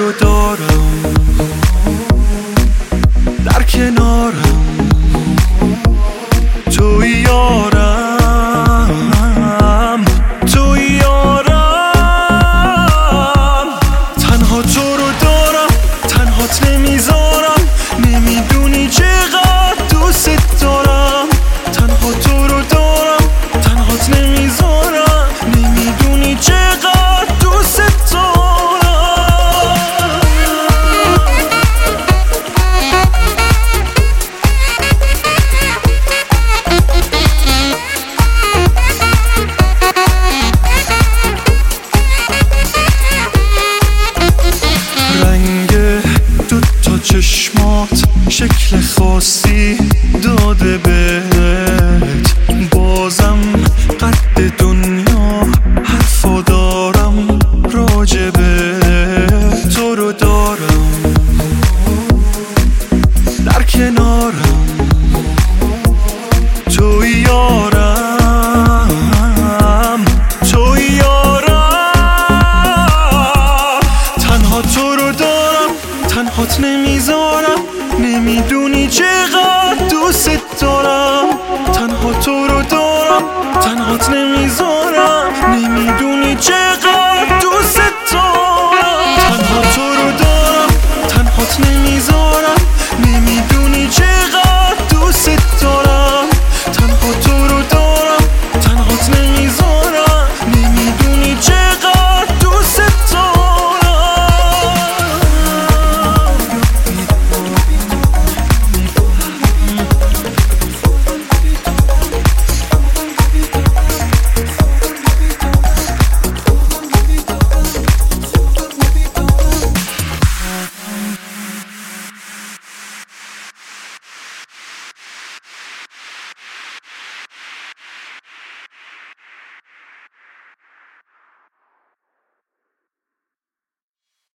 رو دارم در کنارم، توی یارم، توی یارم. تنها تو رو دارم، تنهات نمیذارم، نمیدونی چقدر دوست دارم. تنها تو رو دارم، تنهات نمیذارم، نمیدونی چقدر دوست دارم. رنگ دوتا چشمات شکل خاصی